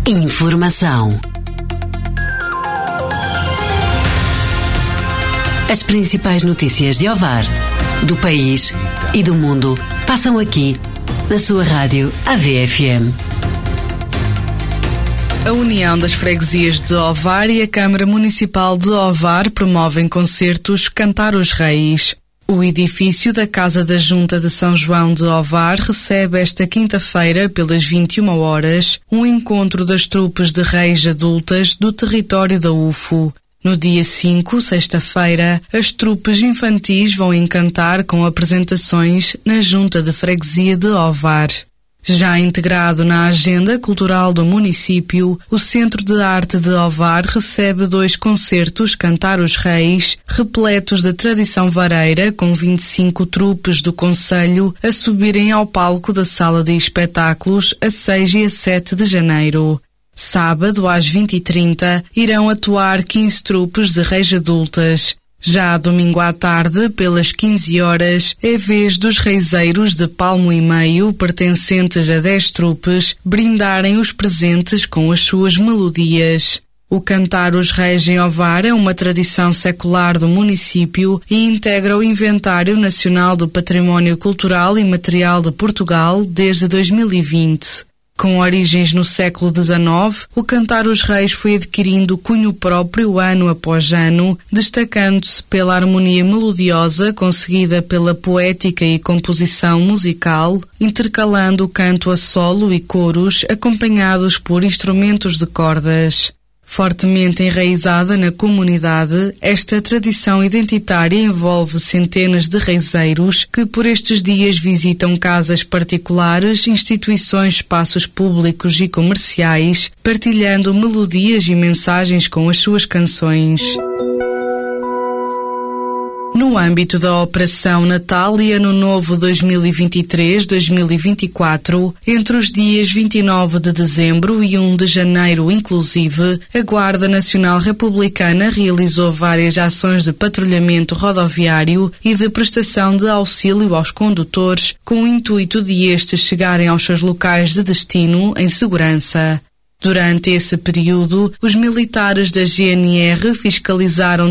Informação. As principais notícias de Ovar, do país e do mundo passam aqui, na sua rádio AVFM. A União das Freguesias de Ovar e a Câmara Municipal de Ovar promovem concertos Cantar os Reis. O edifício da Casa da Junta de São João de Ovar recebe esta quinta-feira, pelas 21 horas, um encontro das trupes de reis adultas do território da UFO. No dia 5, sexta-feira, as trupes infantis vão encantar com apresentações na Junta de Freguesia de Ovar. Já integrado na agenda cultural do município, o Centro de Arte de Ovar recebe 2 concertos Cantar os Reis, repletos de tradição vareira, com 25 trupes do concelho a subirem ao palco da Sala de Espetáculos a 6 e a 7 de janeiro. Sábado, às 20h30, irão atuar 15 trupes de reis adultas. Já domingo à tarde, pelas 15 horas, é vez dos reiseiros de Palmo e Meio, pertencentes a 10 trupes, brindarem os presentes com as suas melodias. O Cantar os Reis em Ovar é uma tradição secular do município e integra o Inventário Nacional do Património Cultural e Material de Portugal desde 2020. Com origens no século XIX, o Cantar os Reis foi adquirindo cunho próprio ano após ano, destacando-se pela harmonia melodiosa conseguida pela poética e composição musical, intercalando o canto a solo e coros acompanhados por instrumentos de cordas. Fortemente enraizada na comunidade, esta tradição identitária envolve centenas de reiseiros que por estes dias visitam casas particulares, instituições, espaços públicos e comerciais, partilhando melodias e mensagens com as suas canções. No âmbito da Operação Natal e Ano Novo 2023-2024, entre os dias 29 de dezembro e 1 de janeiro inclusive, a Guarda Nacional Republicana realizou várias ações de patrulhamento rodoviário e de prestação de auxílio aos condutores, com o intuito de estes chegarem aos seus locais de destino em segurança. Durante esse período, os militares da GNR fiscalizaram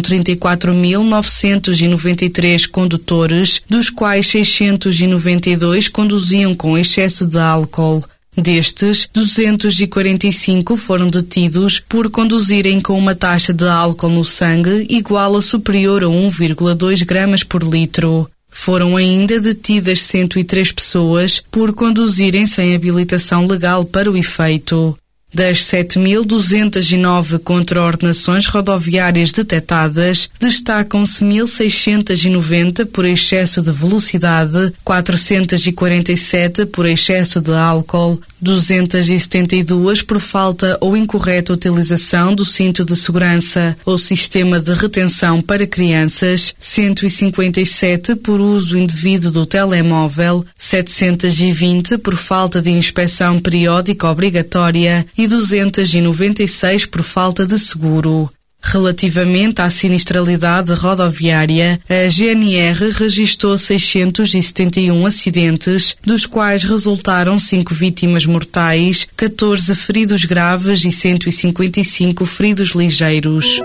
34.993 condutores, dos quais 692 conduziam com excesso de álcool. Destes, 245 foram detidos por conduzirem com uma taxa de álcool no sangue igual ou superior a 1,2 gramas por litro. Foram ainda detidas 103 pessoas por conduzirem sem habilitação legal para o efeito. Das 7.209 contraordenações rodoviárias detectadas, destacam-se 1.690 por excesso de velocidade, 447 por excesso de álcool, 272 por falta ou incorreta utilização do cinto de segurança ou sistema de retenção para crianças, 157 por uso indevido do telemóvel, 720 por falta de inspeção periódica obrigatória e 296 por falta de seguro. Relativamente à sinistralidade rodoviária, a GNR registou 671 acidentes, dos quais resultaram 5 vítimas mortais, 14 feridos graves e 155 feridos ligeiros.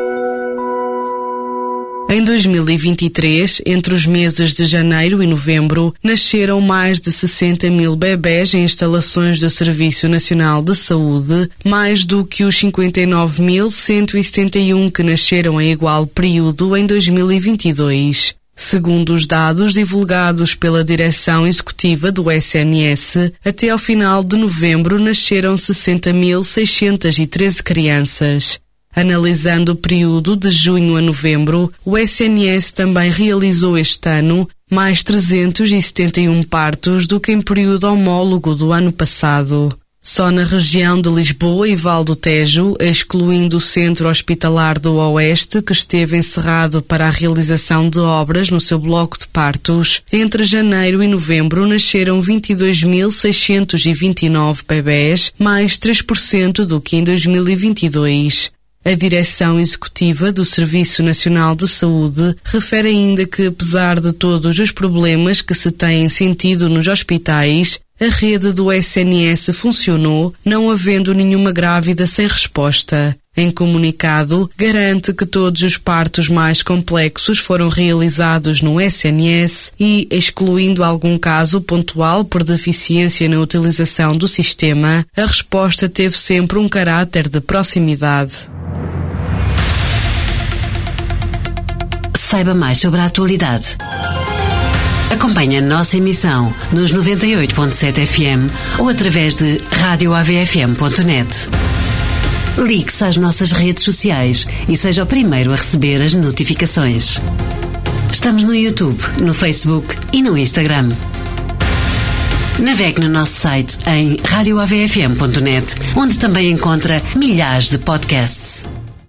Em 2023, entre os meses de janeiro e novembro, nasceram mais de 60 mil bebés em instalações do Serviço Nacional de Saúde, mais do que os 59.171 que nasceram em igual período em 2022. Segundo os dados divulgados pela Direção Executiva do SNS, até ao final de novembro nasceram 60.613 crianças. Analisando o período de junho a novembro, o SNS também realizou este ano mais 371 partos do que em período homólogo do ano passado. Só na região de Lisboa e Val do Tejo, excluindo o Centro Hospitalar do Oeste, que esteve encerrado para a realização de obras no seu bloco de partos, entre janeiro e novembro nasceram 22.629 bebés, mais 3% do que em 2022. A Direção Executiva do Serviço Nacional de Saúde refere ainda que, apesar de todos os problemas que se têm sentido nos hospitais, a rede do SNS funcionou, não havendo nenhuma grávida sem resposta. Em comunicado, garante que todos os partos mais complexos foram realizados no SNS e, excluindo algum caso pontual por deficiência na utilização do sistema, a resposta teve sempre um caráter de proximidade. Saiba mais sobre a atualidade. Acompanhe a nossa emissão nos 98.7 FM ou através de radioavfm.net. Ligue-se às nossas redes sociais e seja o primeiro a receber as notificações. Estamos no YouTube, no Facebook e no Instagram. Navegue no nosso site em radioavfm.net, onde também encontra milhares de podcasts.